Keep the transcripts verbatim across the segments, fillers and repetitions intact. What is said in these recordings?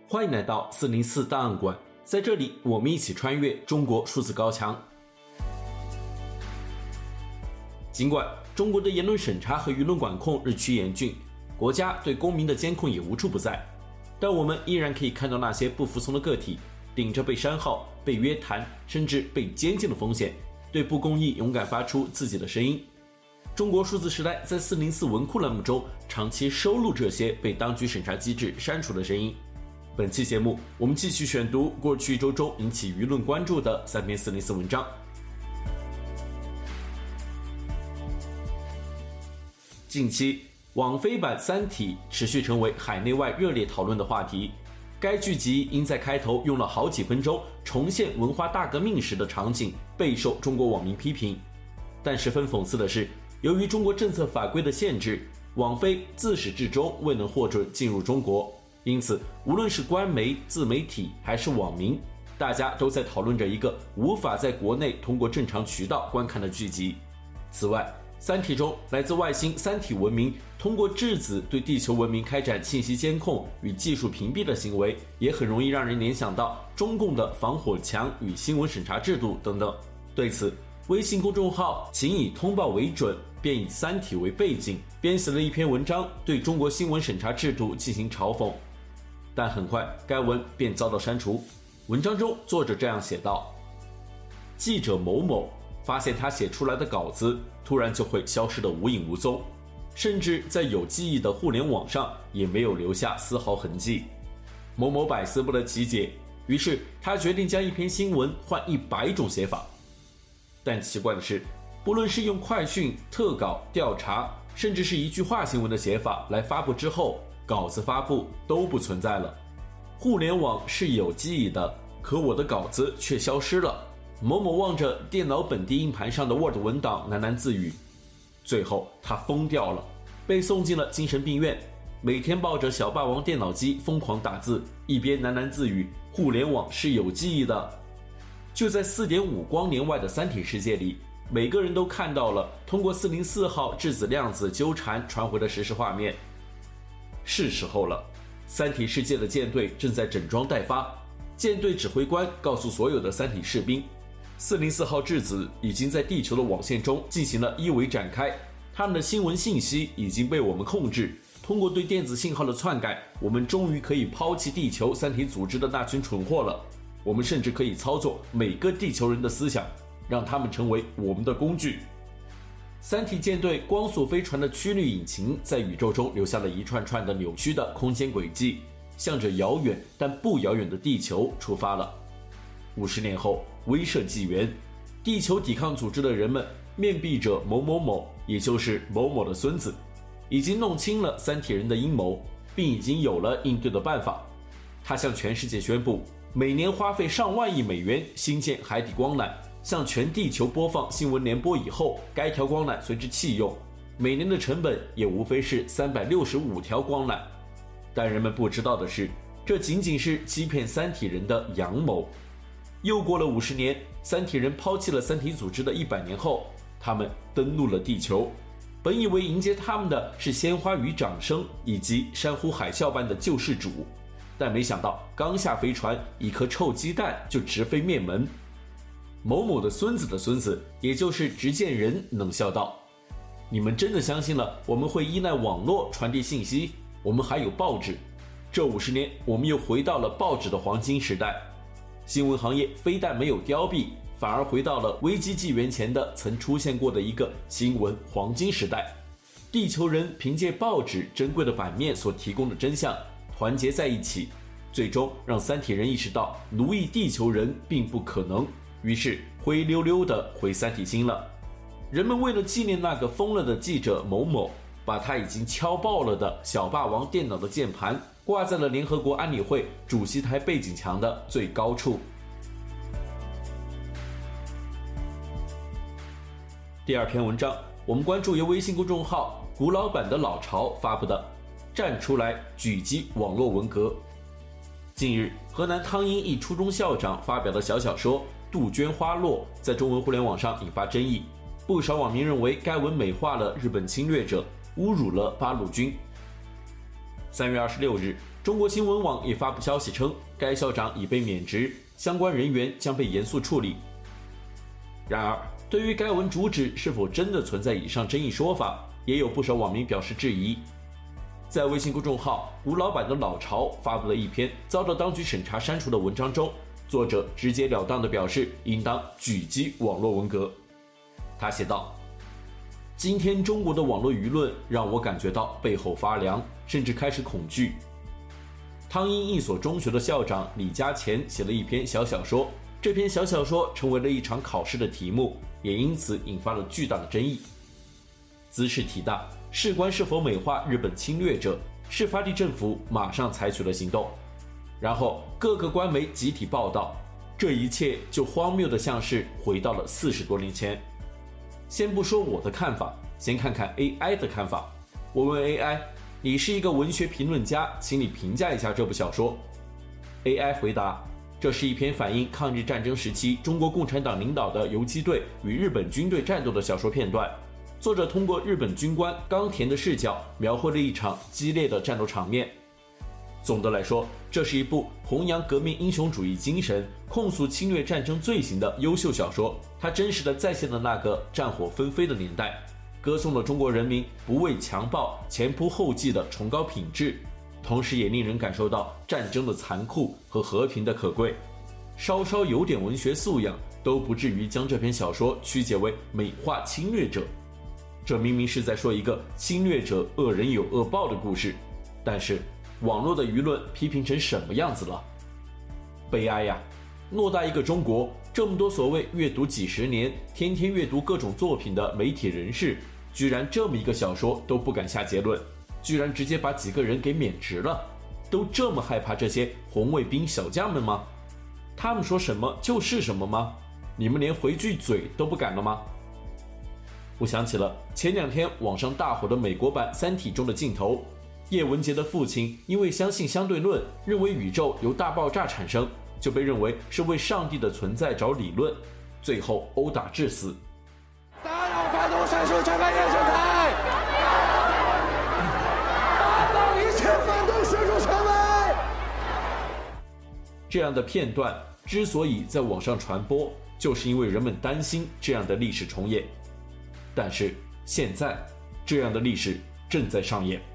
欢迎来到四零四档案馆，在这里我们一起穿越中国数字高墙。尽管中国的言论审查和舆论管控日趋严峻，国家对公民的监控也无处不在，但我们依然可以看到那些不服从的个体顶着被删号、被约谈甚至被监禁的风险，对不公义勇敢发出自己的声音。中国数字时代在四零四文库栏目中长期收录这些被当局审查机制删除的声音。本期节目，我们继续选读过去一周中引起舆论关注的三篇四零四文章。近期，网飞版《三体》持续成为海内外热烈讨论的话题。该剧集因在开头用了好几分钟重现文化大革命时的场景，备受中国网民批评。但十分讽刺的是，由于中国政策法规的限制，网飞自始至终未能获准进入中国。因此，无论是官媒、自媒体还是网民，大家都在讨论着一个无法在国内通过正常渠道观看的剧集。此外，《三体》中来自外星三体文明通过质子对地球文明开展信息监控与技术屏蔽的行为，也很容易让人联想到中共的防火墙与新闻审查制度等等。对此，微信公众号请以通报为准，便以《三体》为背景，编写了一篇文章，对中国新闻审查制度进行嘲讽。但很快该文便遭到删除。文章中作者这样写道：记者某某发现他写出来的稿子突然就会消失得无影无踪，甚至在有记忆的互联网上也没有留下丝毫痕迹。某某百思不得其解，于是他决定将一篇新闻换一百种写法。但奇怪的是，不论是用快讯、特稿、调查，甚至是一句话新闻的写法来发布之后，稿子发布都不存在了。互联网是有记忆的，可我的稿子却消失了。某某望着电脑本地硬盘上的 Word 文档喃喃自语，最后他疯掉了，被送进了精神病院，每天抱着小霸王电脑机疯狂打字，一边喃喃自语互联网是有记忆的。就在 四点五 光年外的三体世界里，每个人都看到了通过四零四号质子量子纠缠传回的实时画面。是时候了，三体世界的舰队正在整装待发。舰队指挥官告诉所有的三体士兵，四零四号质子已经在地球的网线中进行了一维展开，他们的新闻信息已经被我们控制。通过对电子信号的篡改，我们终于可以抛弃地球三体组织的那群蠢货了。我们甚至可以操纵每个地球人的思想，让他们成为我们的工具。三体舰队光速飞船的曲率引擎在宇宙中留下了一串串的扭曲的空间轨迹，向着遥远但不遥远的地球出发了。五十年后，威慑纪元，地球抵抗组织的人们面壁着某某某，也就是某某的孙子，已经弄清了三体人的阴谋，并已经有了应对的办法。他向全世界宣布，每年花费上万亿美元兴建海底光缆，向全地球播放新闻联播以后，该条光缆随之弃用，每年的成本也无非是三百六十五条光缆。但人们不知道的是，这仅仅是欺骗三体人的阳谋。又过了五十年，三体人抛弃了三体组织的一百年后，他们登陆了地球。本以为迎接他们的是鲜花与掌声以及山呼海啸般的救世主，但没想到刚下飞船，一颗臭鸡蛋就直飞面门。某某的孙子的孙子，也就是执剑人冷笑道：你们真的相信了我们会依赖网络传递信息？我们还有报纸。这五十年，我们又回到了报纸的黄金时代。新闻行业非但没有凋敝，反而回到了危机纪元前的曾出现过的一个新闻黄金时代。地球人凭借报纸珍贵的版面所提供的真相，团结在一起，最终让三体人意识到奴役地球人并不可能，于是灰溜溜地回三体星了。人们为了纪念那个疯了的记者某某，把他已经敲爆了的小霸王电脑的键盘挂在了联合国安理会主席台背景墙的最高处。第二篇文章，我们关注由微信公众号古老版的老巢发布的站出来狙击网络文革。近日，河南汤阴一初中校长发表的小小说《杜鹃花落》在中文互联网上引发争议，不少网民认为该文美化了日本侵略者，侮辱了八路军。 三月二十六日，中国新闻网也发布消息称，该校长已被免职，相关人员将被严肃处理。然而，对于该文主旨是否真的存在以上争议说法，也有不少网民表示质疑。在微信公众号吴老板的老巢发布了一篇遭到当局审查删除的文章中，作者直截了当地表示应当狙击网络文革。他写道：今天中国的网络舆论让我感觉到背后发凉，甚至开始恐惧。汤阴一所中学的校长李家乾写了一篇小小说，这篇小小说成为了一场考试的题目，也因此引发了巨大的争议。兹事体大，事关是否美化日本侵略者，事发地政府马上采取了行动，然后各个官媒集体报道，这一切就荒谬的像是回到了四十多年前。先不说我的看法，先看看 A I 的看法。我问 A I， 你是一个文学评论家，请你评价一下这部小说。 A I 回答，这是一篇反映抗日战争时期中国共产党领导的游击队与日本军队战斗的小说片段，作者通过日本军官冈田的视角描绘了一场激烈的战斗场面。总的来说，这是一部弘扬革命英雄主义精神、控诉侵略战争罪行的优秀小说。它真实地再现了那个战火纷飞的年代，歌颂了中国人民不畏强暴、前仆后继的崇高品质，同时也令人感受到战争的残酷和和平的可贵。稍稍有点文学素养，都不至于将这篇小说曲解为美化侵略者。这明明是在说一个侵略者恶人有恶报的故事，但是网络的舆论批评成什么样子了？悲哀呀！偌大一个中国，这么多所谓阅读几十年、天天阅读各种作品的媒体人士，居然这么一个小说都不敢下结论，居然直接把几个人给免职了。都这么害怕这些红卫兵小将们吗？他们说什么就是什么吗？你们连回句嘴都不敢了吗？我想起了前两天网上大火的美国版《三体》中的镜头，叶文洁的父亲因为相信相对论，认为宇宙由大爆炸产生，就被认为是为上帝的存在找理论，最后殴打致死。 打扰发动闪烁全面验证台，打倒一切反动神主权威。 这样的片段之所以在网上传播，就是因为人们担心这样的历史重演。但是现在，这样的历史正在上演。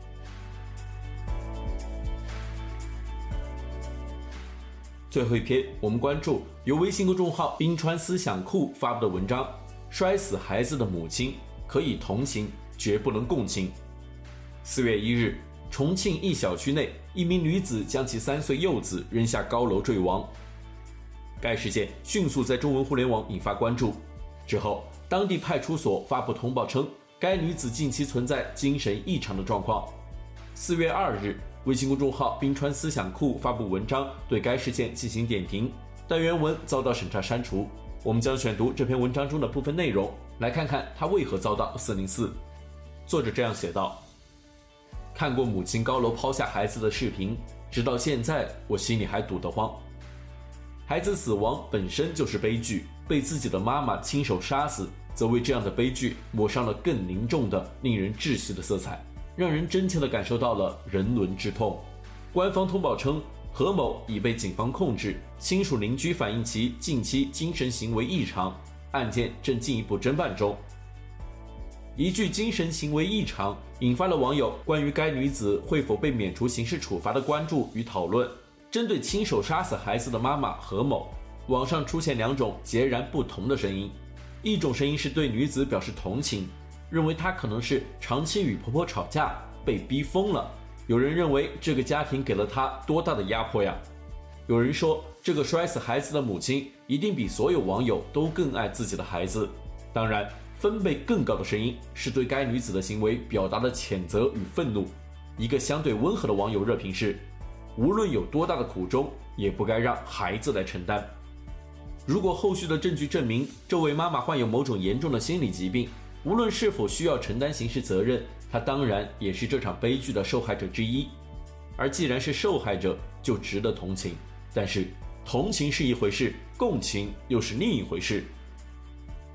最后一篇，我们关注由微信公众号冰川思想库发布的文章：摔死孩子的母亲可以同情，绝不能共情。四月一日，重庆一小区内，一名女子将其三岁幼子扔下高楼坠亡。该事件迅速在中文互联网引发关注。之后，当地派出所发布通报称，该女子近期存在精神异常的状况。四月二日，微信公众号冰川思想库发布文章，对该事件进行点评，但原文遭到审查删除。我们将选读这篇文章中的部分内容，来看看它为何遭到四零四。作者这样写道：看过母亲高楼抛下孩子的视频，直到现在我心里还堵得慌。孩子死亡本身就是悲剧，被自己的妈妈亲手杀死，则为这样的悲剧抹上了更凝重的、令人窒息的色彩，让人真切地感受到了人伦之痛。官方通报称，何某已被警方控制，亲属邻居反映其近期精神行为异常，案件正进一步侦办中。一句精神行为异常，引发了网友关于该女子会否被免除刑事处罚的关注与讨论。针对亲手杀死孩子的妈妈何某，网上出现两种截然不同的声音。一种声音是对女子表示同情，认为她可能是长期与婆婆吵架，被逼疯了。有人认为这个家庭给了她多大的压迫呀？有人说，这个摔死孩子的母亲一定比所有网友都更爱自己的孩子。当然，分贝更高的声音是对该女子的行为表达了谴责与愤怒。一个相对温和的网友热评是：无论有多大的苦衷，也不该让孩子来承担。如果后续的证据证明这位妈妈患有某种严重的心理疾病，无论是否需要承担刑事责任，她当然也是这场悲剧的受害者之一。而既然是受害者，就值得同情。但是同情是一回事，共情又是另一回事。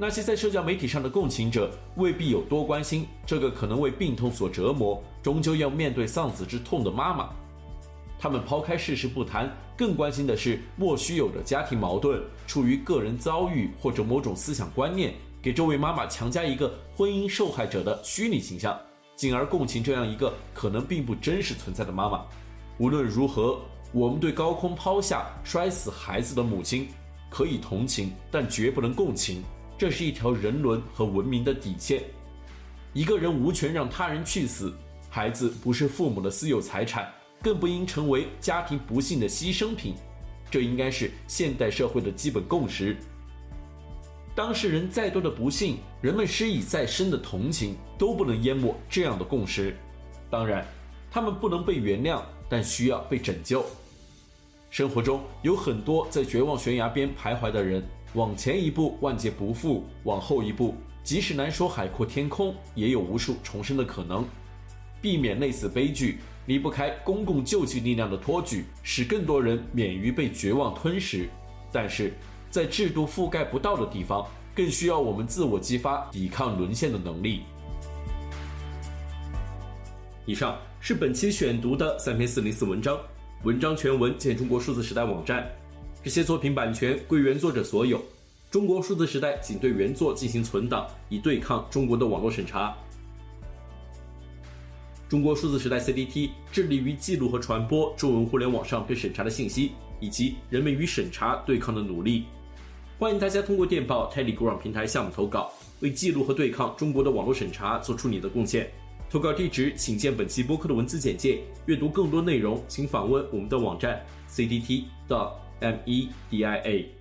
那些在社交媒体上的共情者未必有多关心这个可能为病痛所折磨，终究要面对丧子之痛的妈妈。他们抛开事实不谈，更关心的是莫须有的家庭矛盾，出于个人遭遇或者某种思想观念，给这位妈妈强加一个婚姻受害者的虚拟形象，进而共情这样一个可能并不真实存在的妈妈。无论如何，我们对高空抛下摔死孩子的母亲可以同情，但绝不能共情，这是一条人伦和文明的底线。一个人无权让他人去死，孩子不是父母的私有财产，更不应成为家庭不幸的牺牲品，这应该是现代社会的基本共识。当事人再多的不幸，人们施以再深的同情，都不能淹没这样的共识。当然，他们不能被原谅，但需要被拯救。生活中有很多在绝望悬崖边徘徊的人，往前一步万劫不复，往后一步即使难说海阔天空，也有无数重生的可能。避免类似悲剧，离不开公共救济力量的托举，使更多人免于被绝望吞噬。但是在制度覆盖不到的地方，更需要我们自我激发抵抗沦陷的能力。以上是本期选读的三篇四零四文章，文章全文见中国数字时代网站。这些作品版权归原作者所有，中国数字时代仅对原作进行存档，以对抗中国的网络审查。中国数字时代 C D T 致力于记录和传播中文互联网上被审查的信息，以及人们与审查对抗的努力。欢迎大家通过电报 Telegram 平台项目投稿，为记录和对抗中国的网络审查做出你的贡献。投稿地址请见本期播客的文字简介。阅读更多内容，请访问我们的网站 c d t dot media。